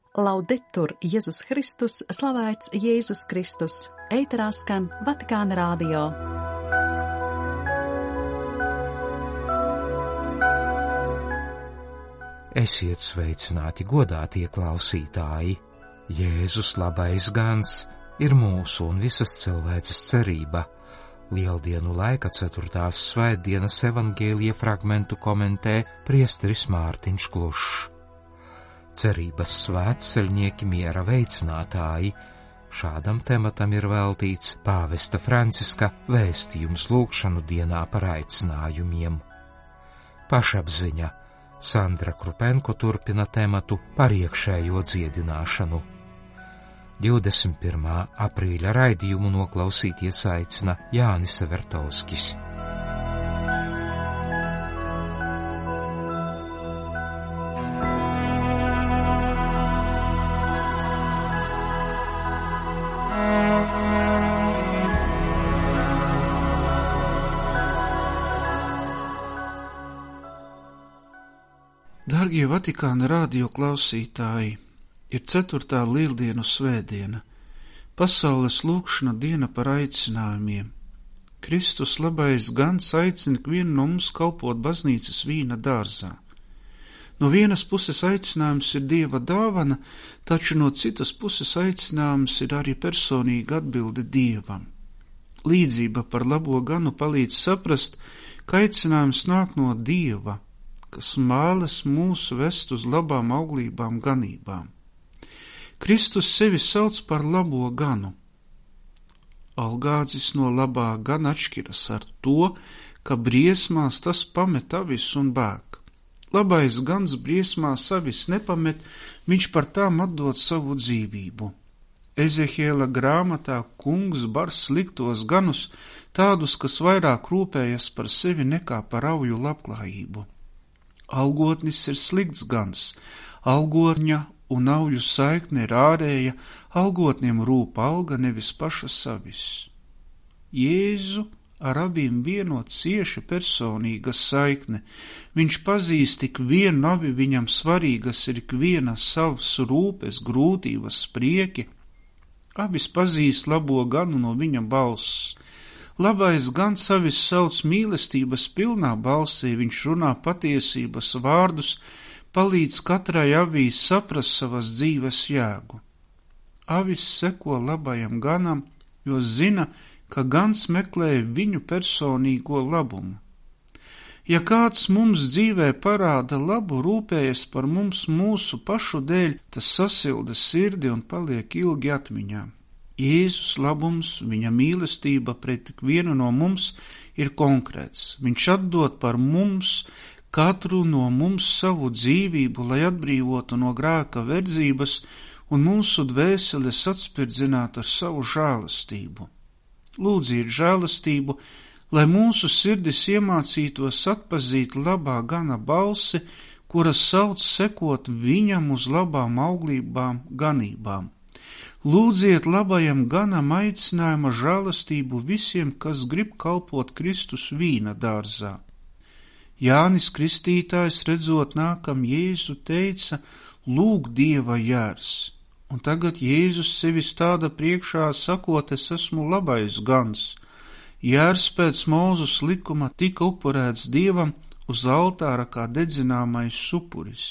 Laudetur Jēzus Kristus, slavēts Jēzus Kristus. Ēterā skan Vatikāna radio. Esiet sveicināti, godātie klausītāji! Jēzus labais gans ir mūsu un visas cilvēces cerība. Lieldienu laika 4. svētdienas evangēlija fragmentu komentē priesteris Mārtiņš Klušs. Cerības svētceļnieki miera veicinātāji. Šādam tematam ir veltīts pāvesta Franciska vēstījums lūgšanu dienā par aicinājumiem. Pašapziņa. Sandra Krupenko turpina tematu par iekšējo dziedināšanu. 21. aprīļa raidījumu noklausīties aicina Jānis Evertovskis. Dargie Vatikāna radio klausītāji, ir 4. lieldienu svētdiena, pasaules lūgšana diena par aicinājumiem. Kristus labais gans aicina ikvienu no mums kalpot baznīcas vīna dārzā. No vienas puses aicinājums ir Dieva dāvana, taču no citas puses aicinājums ir arī personīga atbilde Dievam. Līdzība par labo ganu palīdz saprast, ka aicinājums nāk no Dieva, kas mālas mūs vest uz labām auglībām ganībām. Kristus sevi sauc par labo ganu. Algādzis no labā gana atšķiras ar to, ka briesmās tas pamet avis un bēg. Labais gans briesmās avis nepamet, viņš par tām atdod savu dzīvību. Ezehiela grāmatā kungs bar sliktos ganus, tādus, kas vairāk rūpējas par sevi nekā par auju labklājību. Algotnis ir slikts gans, algotņa un auju saikne ir ārēja, algotnim rūp alga, nevis paša savis. Jēzu ar avīm vieno cieši personīga saikne, viņš pazīst tik vienu avi, viņam svarīgas ir ikviena savas rūpes, grūtības, prieki. Avis pazīst labo ganu no viņa balss. Labais gans avis sauc mīlestības pilnā balsī, viņš runā patiesības vārdus, palīdz katrai avī saprast savas dzīves jēgu. Avis seko labajam ganam, jo zina, ka gans meklē viņu personīgo labumu. Ja kāds mums dzīvē parāda labu, rūpējas par mums mūsu pašu dēļ, tas sasilda sirdi un paliek ilgi atmiņā. Jēzus labums, viņa mīlestība pret ikvienu no mums ir konkrēts. Viņš atdod par mums, katru no mums savu dzīvību, lai atbrīvotu no grēka verdzības un mūsu dvēseles atspirdzinātu ar savu žēlastību. Lūdziet žēlastību, lai mūsu sirdis iemācītos atpazīt labā gana balsi, kuras sauc sekot viņam uz labām auglībām, ganībām. Lūdziet labajam ganam aicinājuma žēlastību visiem, kas grib kalpot Kristus vīna dārzā. Jānis Kristītājs, redzot nākam Jēzu, teica, lūg Dieva jērs. Un tagad Jēzus sevi stāda priekšā, sakot, es esmu labais gans. Jērs pēc Mūzes likuma tika upurēts Dievam uz altāra kā dedzināmais upuris.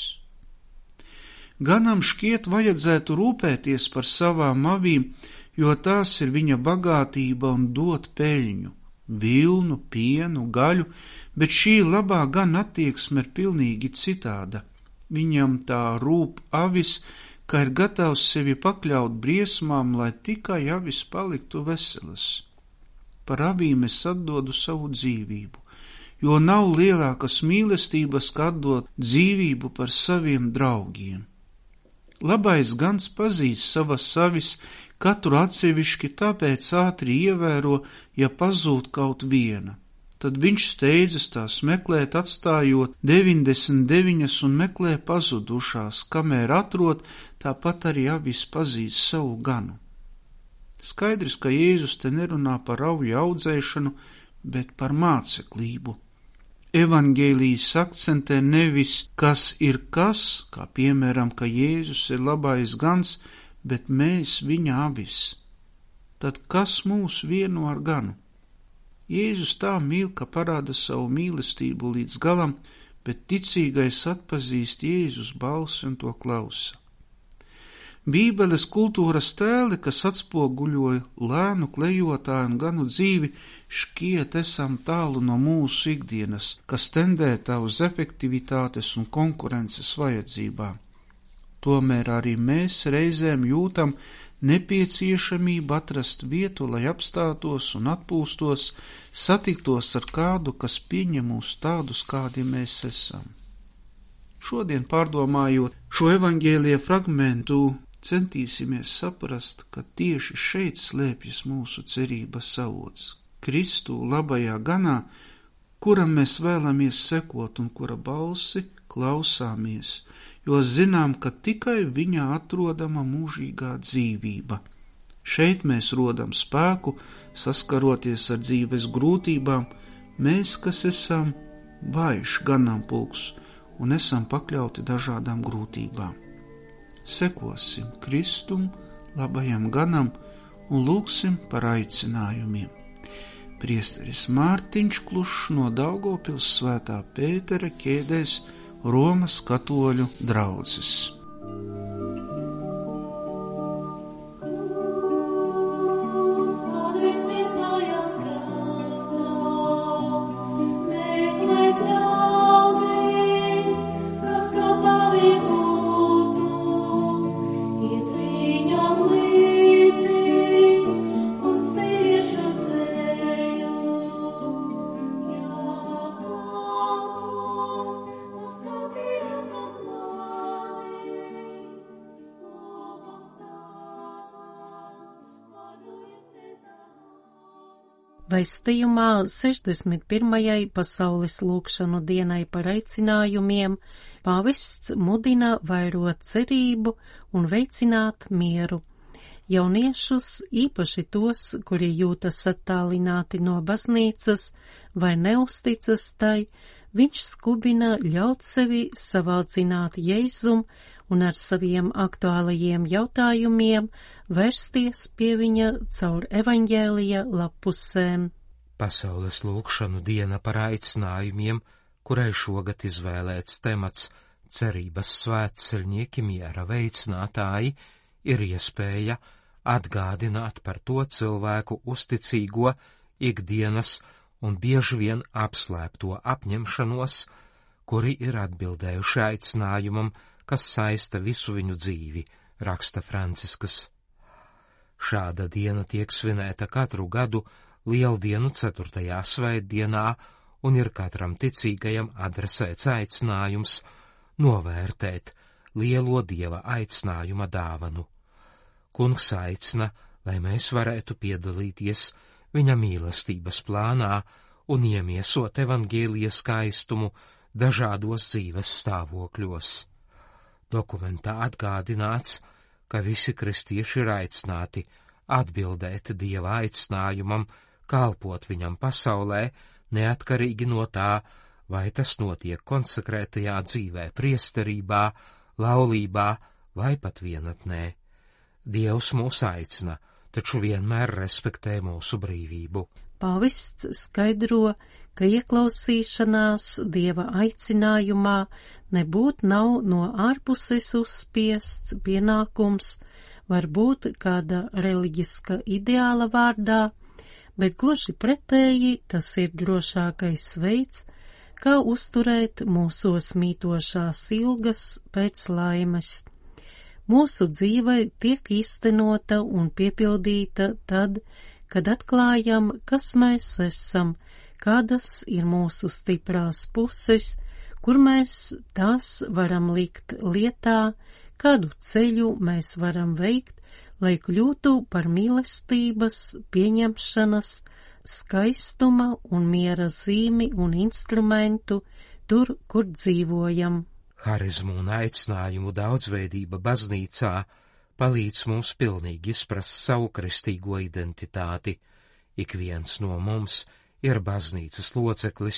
Ganam šķiet vajadzētu rūpēties par savām avīm, jo tās ir viņa bagātība un dot peļņu, vilnu, pienu, gaļu, bet šī labā gana attieksme ir pilnīgi citāda. Viņam tā rūp avis, ka ir gatavs sevi pakļaut briesmām, lai tikai avis paliktu veselas. Par avīm es atdodu savu dzīvību, jo nav lielākas mīlestības, kā atdot dzīvību par saviem draugiem. Labais gans pazīst savas avis, katru atsevišķi, tāpēc ātri ievēro, ja pazūd kaut viena. Tad viņš steidzas tās meklēt, atstājot 99 un meklē pazudušās, kamēr atrod, tāpat arī avis pazīst savu ganu. Skaidrs, ka Jēzus te nerunā par auju audzēšanu, bet par māceklību. evaņģēlijas akcentē nevis, kas ir kas, kā piemēram, ka Jēzus ir labais gans, bet mēs viņa avis. Tad kas mūs vieno ar ganu? Jēzus tā mīl, ka parāda savu mīlestību līdz galam, bet ticīgais atpazīst Jēzus balsi un to klausa. Bībeles kultūras tēli, kas atspoguļoja lēnu klejotāju un ganu dzīvi, šķiet esam tālu no mūsu ikdienas, kas tendētā uz efektivitātes un konkurences vajadzībām. Tomēr arī mēs reizēm jūtam nepieciešamību atrast vietu, lai apstātos un atpūstos, satiktos ar kādu, kas pieņem mūs tādus, kādi mēs esam. Šodien, pārdomājot šo evaņģēlija fragmentu, centīsimies saprast, ka tieši šeit slēpjas mūsu cerības avots, Kristu labajā ganā, kuram mēs vēlamies sekot un kura balsi klausāmies, jo zinām, ka tikai viņā atrodama mūžīgā dzīvība. Šeit mēs rodam spēku, saskaroties ar dzīves grūtībām, mēs, kas esam vājš ganāmpulks un esam pakļauti dažādām grūtībām. Sekosim Kristum, labajam ganam un lūgsim par aicinājumiem. Priesteris Mārtiņš Klušs no Daugavpils Svētā Pētera ķēdēs Romas katoļu draudzes. Vēstījumā 61. pasaules lūgšanu dienai par aicinājumiem pāvests mudina vairot cerību un veicināt mieru. Jauniešus, īpaši tos, kuri jūtas attālināti no baznīcas vai neusticas tai, viņš skubina ļaut sevi savaldzināt Jēzum un ar saviem aktuālajiem jautājumiem vērsties pie viņa caur evaņģēlija lapusēm. Pasaules lūgšanu diena par aicinājumiem, kurai šogad izvēlēts temats cerības svētceļnieki miera veicinātāji, ir iespēja atgādināt par to cilvēku uzticīgo ikdienas un bieži vien apslēpto apņemšanos, kuri ir atbildējuši aicinājumam, kas saista visu viņu dzīvi, raksta Franciskas. Šāda diena tiek svinēta katru gadu Lieldienu 4. svētdienā un ir katram ticīgajam adresēts aicinājums novērtēt lielo Dieva aicinājuma dāvanu. Kungs aicina, lai mēs varētu piedalīties viņa mīlestības plānā un iemiesot evaņģēlija skaistumu dažādos dzīves stāvokļos. Dokumentā atgādināts, ka visi kristieši ir aicināti atbildēt Dieva aicinājumam, kalpot viņam pasaulē, neatkarīgi no tā, vai tas notiek konsekrētajā dzīvē, priesterībā, laulībā vai pat vienatnē. Dievs mūs aicina, taču vienmēr respektē mūsu brīvību. Pāvests skaidro, ka ieklausīšanās Dieva aicinājumā nebūtu nav no ārpuses uzspiests pienākums, varbūt kāda reliģiska ideāla vārdā, bet gluži pretēji tas ir drošākais veids, kā uzturēt mūsos mītošās ilgas pēc laimes. Mūsu dzīve tiek īstenota un piepildīta tad, kad atklājam, kas mēs esam, kādas ir mūsu stiprās puses, kur mēs tās varam likt lietā, kādu ceļu mēs varam veikt, lai kļūtu par mīlestības, pieņemšanas, skaistuma un miera zīmi un instrumentu tur, kur dzīvojam. Harizmu un aicinājumu daudzveidība baznīcā palīdz mums pilnīgi izprast savu kristīgo identitāti. Ik viens no mums ir baznīcas loceklis,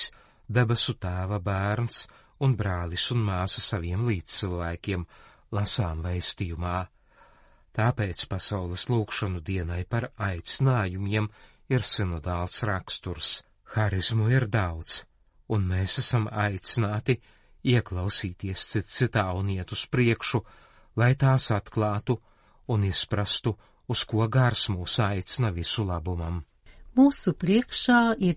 debesu Tēva bērns un brālis un māsa saviem līdzcilvēkiem, lasām vēstījumā. Tāpēc pasaules lūgšanu dienai par aicinājumiem ir sinodāls raksturs. Harizmu ir daudz, un mēs esam aicināti ieklausīties citā un iet uz priekšu, lai tās atklātu un izprastu, uz ko gars mūs aicina visu labumam. Mūsu priekšā ir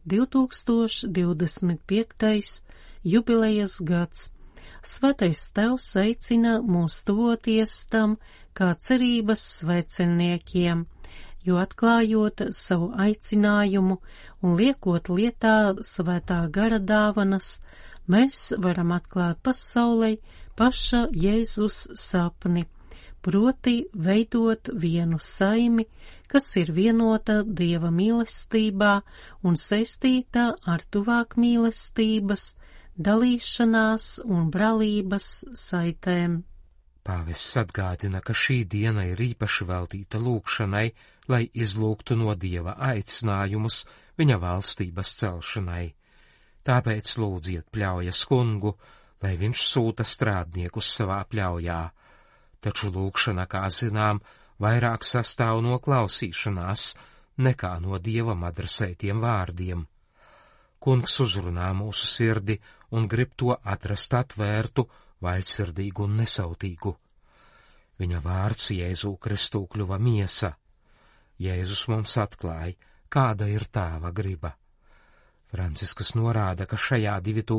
2025. jubilejas gads. Svētais Tēvs aicina mūs tuvoties tam kā cerības sveceļniekiem, jo atklājot savu aicinājumu un liekot lietā svētā gara dāvanas, mēs varam atklāt pasaulei paša Jēzus sapni, proti veidot vienu saimi, kas ir vienota Dieva mīlestībā un saistīta ar tuvāk mīlestības, dalīšanās un brālības saitēm. Pāvests atgādina, ka šī diena ir īpaši veltīta lūgšanai, lai izlūgtu no Dieva aicinājumus viņa valstības celšanai. Tāpēc lūdziet pļaujas kungu, lai viņš sūta strādniekus savā pļaujā. Taču lūgšana, kā zinām, vairāk sastāv no klausīšanās nekā no Dievam adresētiem vārdiem. Kungs uzrunā mūsu sirdi un grib to atrast atvērtu, vaļsirdīgu un nesautīgu. Viņa vārds Jēzu Kristu kļuva miesa. Jēzus mums atklāja, kāda ir Tēva griba. Francisks norāda, ka šajā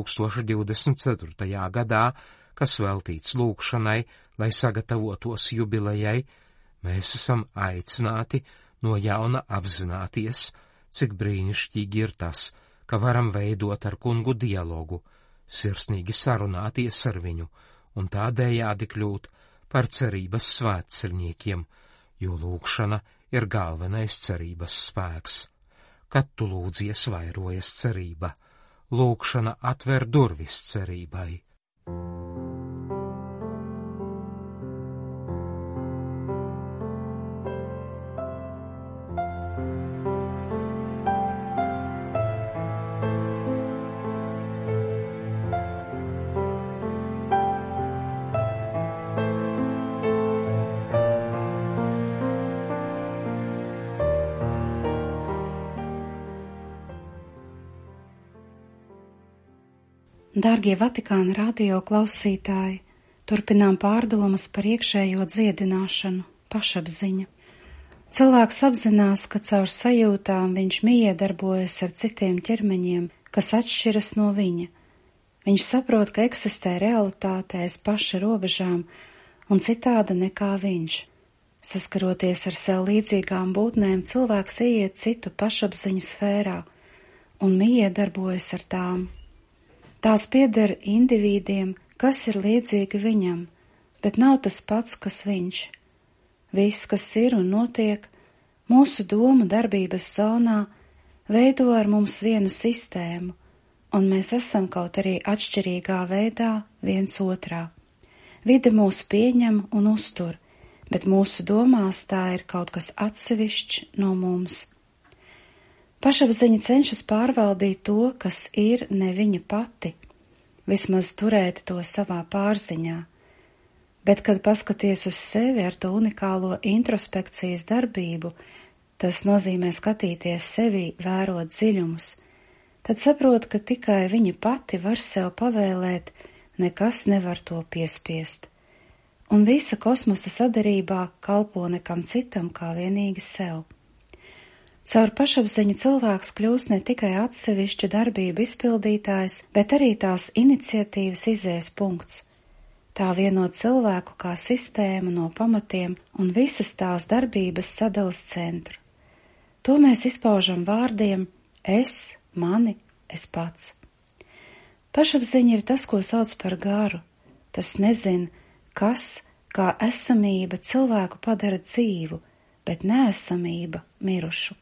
2024. gadā, kas veltīts lūgšanai, lai sagatavotos jubilejai, mēs esam aicināti no jauna apzināties, cik brīnišķīgi ir tas, ka varam veidot ar kungu dialogu, sirsnīgi sarunāties ar viņu un tādējādi kļūt par cerības svētceļniekiem, jo lūgšana ir galvenais cerības spēks. Kad tu lūdzies, vairojas cerība, lūgšana atver durvis cerībai. Dārgie Vatikāna radio klausītāji, turpinām pārdomas par iekšējo dziedināšanu, pašapziņa. Cilvēks apzinās, ka caur sajūtām viņš miedarbojas ar citiem ķermeņiem, kas atšķiras no viņa. Viņš saprot, ka eksistē realitāte aiz paša robežām un citāda nekā viņš. Saskaroties ar sev līdzīgām būtnēm, cilvēks ieiet citu pašapziņu sfērā un miedarbojas ar tām. Tās pieder indivīdiem, kas ir līdzīgi viņam, bet nav tas pats, kas viņš. Viss, kas ir un notiek, mūsu domu darbības zonā, veido ar mums vienu sistēmu, un mēs esam kaut arī atšķirīgā veidā viens otrā. Vide mūs pieņem un uztur, bet mūsu domās tā ir kaut kas atsevišķs no mums. Pašapziņa cenšas pārvaldīt to, kas ir ne viņa pati, vismaz turēt to savā pārziņā, bet, kad paskaties uz sevi ar to unikālo introspekcijas darbību, tas nozīmē skatīties sevī, vērot dziļumus, tad saprot, ka tikai viņa pati var sev pavēlēt, nekas nevar to piespiest, un visa kosmosa sadarībā kalpo nekam citam kā vienīgi sev. Caur pašapziņu cilvēks kļūst ne tikai atsevišķu darbību izpildītājs, bet arī tās iniciatīvas izējas punkts. Tā vieno cilvēku kā sistēmu no pamatiem un visas tās darbības sadalas centru. To mēs izpaužam vārdiem es, mani, es pats. Pašapziņa ir tas, ko sauc par garu. Tas nezin, kas, kā esamība cilvēku padara dzīvu, bet neesamība mirušu.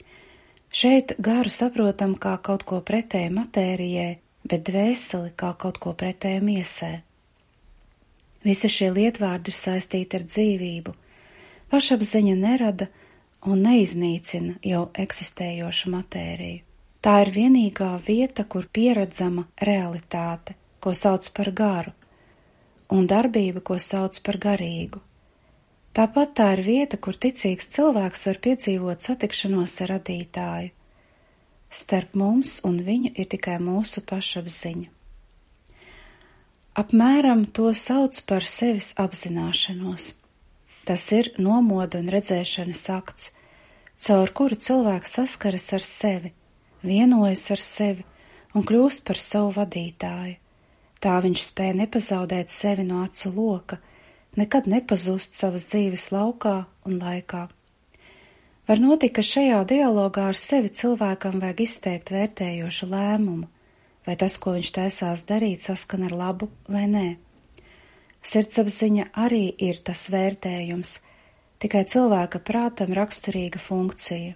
Šeit garu saprotam kā kaut ko pretēji matērijai, bet dvēseli kā kaut ko pretēji miesai. Visi šie lietvārdi ir saistīti ar dzīvību. Pašapziņa nerada un neiznīcina jau eksistējošu matēriju. Tā ir vienīgā vieta, kur pieredzama realitāte, ko sauc par garu, un darbība, ko sauc par garīgu. Tāpat tā ir vieta, kur ticīgs cilvēks var piedzīvot satikšanos ar radītāju. Starp mums un viņu ir tikai mūsu pašapziņa. Apmēram to sauc par sevis apzināšanos. Tas ir nomoda un redzēšanas akts, caur kuru cilvēks saskaras ar sevi, vienojas ar sevi un kļūst par savu vadītāju. Tā viņš spēj nepazaudēt sevi no acu loka, nekad nepazust savas dzīves laukā un laikā. Var notikt, ka šajā dialogā ar sevi cilvēkam vajag izteikt vērtējošu lēmumu, vai tas, ko viņš taisās darīt, saskan ar labu vai nē. Sirdsapziņa arī ir tas vērtējums, tikai cilvēka prātam raksturīga funkcija.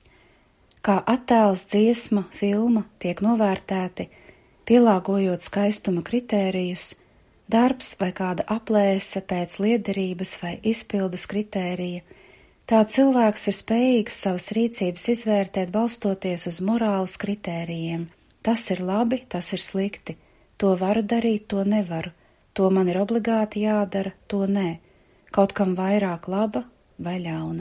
Kā attēls, dziesma, filma tiek novērtēti, pielāgojot skaistuma kritērijus, darbs vai kāda aplēse pēc liederības vai izpildes kritērija, tā cilvēks ir spējīgs savas rīcības izvērtēt balstoties uz morāles kritērijiem. Tas ir labi, tas ir slikti, to varu darīt, to nevaru, to man ir obligāti jādara, to nē, kaut kam vairāk laba vai ļauna.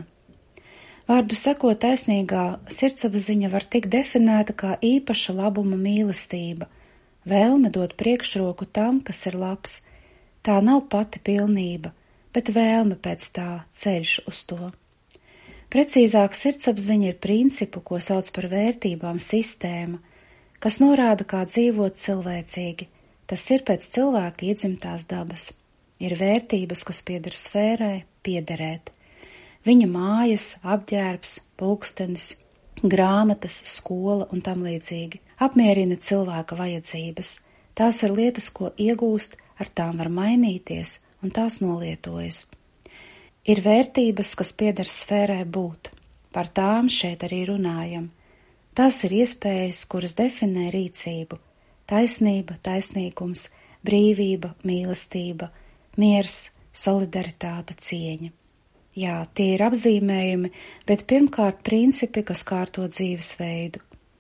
Vārdu sakot, taisnīgā sirdsapziņa var tikt definēta kā īpaša labuma mīlestība, vēlme dot priekšroku tam, kas ir labs. Tā nav pati pilnība, bet vēlme pēc tā, ceļš uz to. Precīzāk, sirdsapziņa ir principu, ko sauc par vērtībām sistēma, kas norāda, kā dzīvot cilvēcīgi. Tas ir pēc cilvēka iedzimtās dabas. Ir vērtības, kas pieder sfērai, piederēt. Viņa mājas, apģērbs, pulkstenis, grāmatas, skola un tam līdzīgi. Apmierina cilvēka vajadzības. Tās ir lietas, ko iegūst, ar tām var mainīties un tās nolietojas. Ir vērtības, kas pieder sfērai būt. Par tām šeit arī runājam. Tās ir iespējas, kuras definē rīcību. Taisnība, taisnīgums, brīvība, mīlestība, miers, solidaritāte, cieņa. Jā, tie ir apzīmējumi, bet pirmkārt principi, kas kārto dzīvesveidu.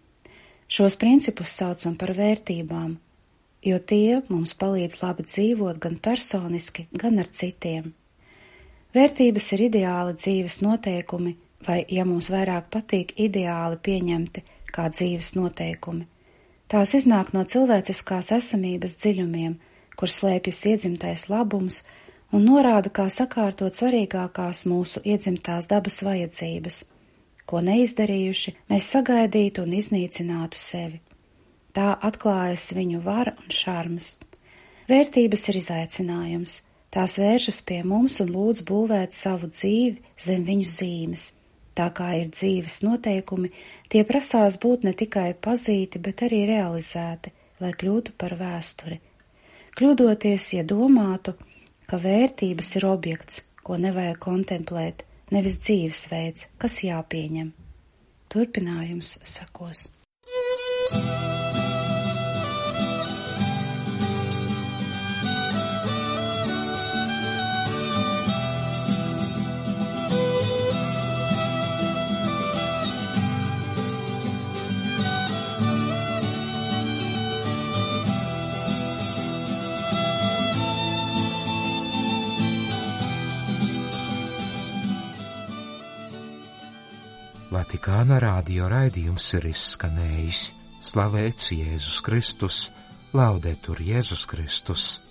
Šos principus saucam par vērtībām, jo tie mums palīdz labi dzīvot gan personiski, gan ar citiem. Vērtības ir ideāli dzīves noteikumi, vai, ja mums vairāk patīk, ideāli pieņemti kā dzīves noteikumi. Tās iznāk no cilvēciskās esamības dziļumiem, kur slēpjas iedzimtais labums un norāda, kā sakārtot svarīgākās mūsu iedzimtās dabas vajadzības, ko neizdarījuši, mēs sagaidītu un iznīcinātu sevi. Tā atklājas viņu vara un šarms. Vērtības ir izaicinājums. Tās vēršas pie mums un lūdz būvēt savu dzīvi zem viņu zīmes. Tā kā ir dzīves noteikumi, tie prasās būt ne tikai pazīti, bet arī realizēti, lai kļūtu par vēsturi. Kļūdoties, ja domātu, ka vērtības ir objekts, ko nevajag kontemplēt, nevis dzīvesveids, kas jāpieņem. Turpinājums sekos. Vatikāna radio raidījums ir izskanējis. Slavēts Jēzus Kristus, Laudetur Jēzus Kristus.